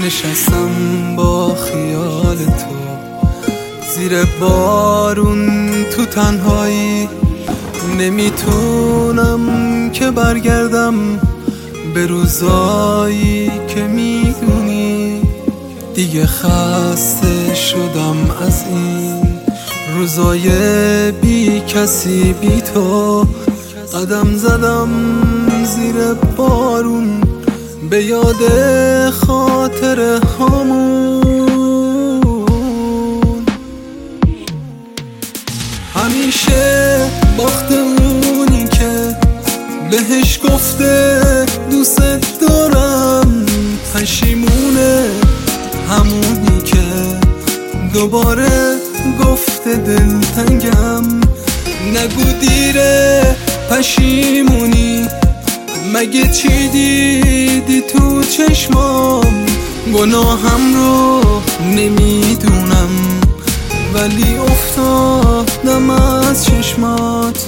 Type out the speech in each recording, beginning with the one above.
نشستم با خیال تو زیر بارون تو تنهایی، نمیتونم که برگردم به روزایی که میدونی. دیگه خسته شدم از این روزای بی کسی بی تو. قدم زدم زیر بارون به یاد خاطر هامون. همیشه باخته اونی که بهش گفته دوست دارم، پشیمونه همونی که دوباره گفته دلتنگم. نگو دیره پشیمونی، مگه چی دیدی تو چشمام؟ گناهم رو نمیدونم ولی افتادم از چشمات.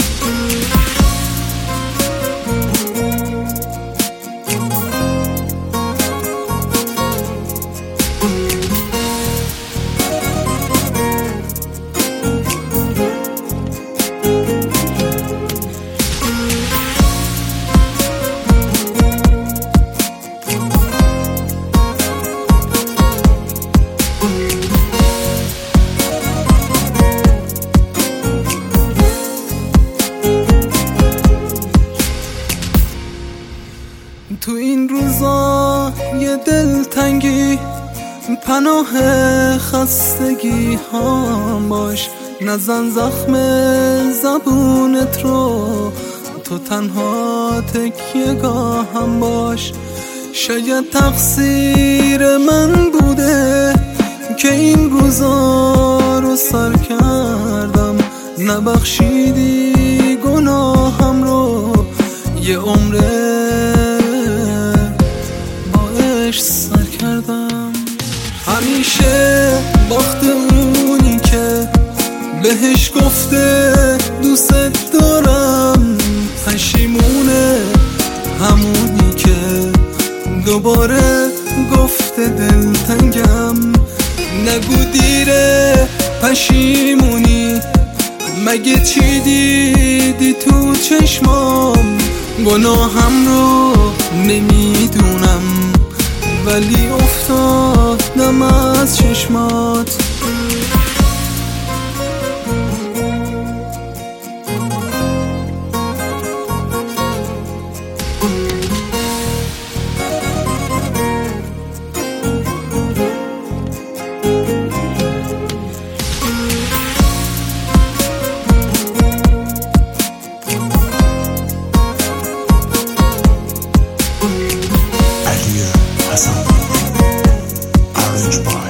تو این روزا یه دلتنگی پناه خستگی هم باش، نزن زخم زبونت رو، تو تنها تکیه‌گاهم باش. شاید تقصیر من بوده که این روزا رو سر کردم، نبخشیدی گناهم رو، یه عمره سر کردم. همیشه باخته اونی که بهش گفته دوست دارم، پشیمونه همونی که دوباره گفته دلتنگم. نگو دیره پشیمونی، مگه چی دیدی تو چشمام؟ گناهم رو نمیدونم ولی افتادم از چشمات. Orange Bar.